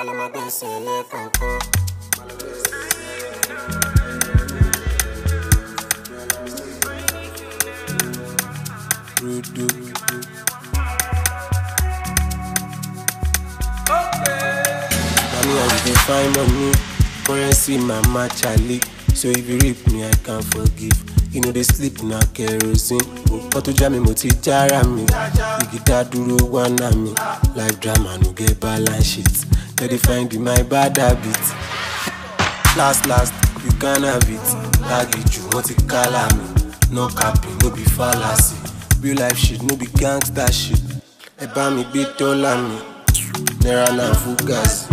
Rally my best and let come. Mommy, I you find money, currency, mama, Charlie. So if you rip me, I can't forgive. You know they sleep na kerosene. But to jam me, moti jara me. You get that duro one na me. Life drama no get balance shit. They find in my bad habit. Last, you can have it. Target you, want to call me. No capping, no be fallacy. Real life shit, no be gangster shit. Eba mi beat all on me. Nera na fugazi.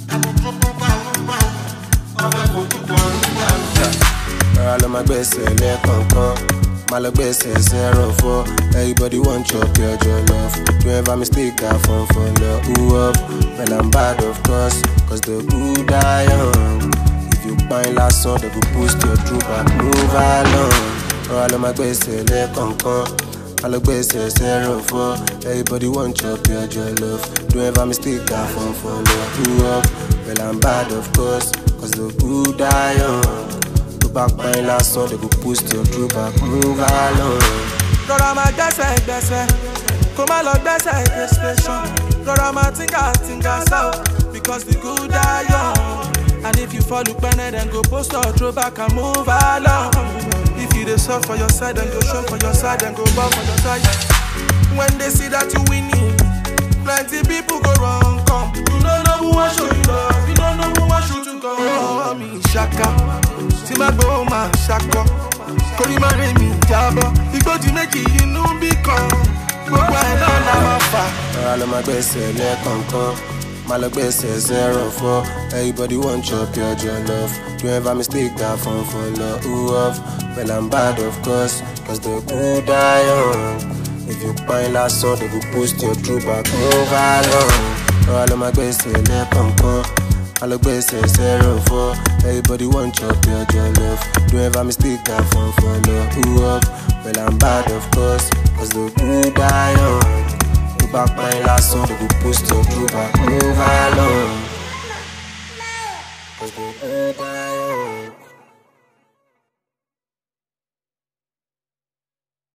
All of my best let come. My love best 04. Everybody want chop your love. Don't ever mistake that phone for love. Who up? Well, I'm bad, of course. Cause the good die young. If you find last song, they will boost your troop and move along. All of my best let come. My love best 04. Everybody want chop your love. Don't ever mistake that phone for love. Who up? Well, I'm bad, of course. Cause the good die young. Back my last song, they go post your true back, move along. Rọra ma gbẹ́sẹ̀, kó má lọ gbẹ́sẹ̀ expression. Rọra ma tinga so, because the good die young. And if you fall upene, then go post your true back and move along. If you dey soft for your side, then go show for your side, then go ball for your side. When they see that you winning, plenty people go wrong, come. You don't know who wants show you love, you don't know who wants you to go. Oh, me shaka. Tí má gbọ́ máa ṣakọ, kórí má rẹ̀ mí jábọ́, ìgbójú méjì inú bí kan, gbogbo ẹ̀ náà la máa fà. Ọ̀rọ̀ ló máa gbẹ̀sẹ̀ lẹ́ẹ̀kọ̀ọ̀kan, máa lọ gbẹ̀sẹ̀ 04. Everybody want chop your love, don't ever mistake that phone for love. Who up? Well, I'm bad, of course, cause the good die young. If you find last song, they will post your true back, move along. Ọ̀rọ̀ ló máa gbẹ̀sẹ̀ lẹ́ẹ̀kọ̀ọ̀kan. I look best 04. Everybody want chop your love. Don't ever mistake that phone for love. Who up? Well, I'm bad, of course. Cause the good die young. Go back my last song, they will post your true back, move along. Cause the good die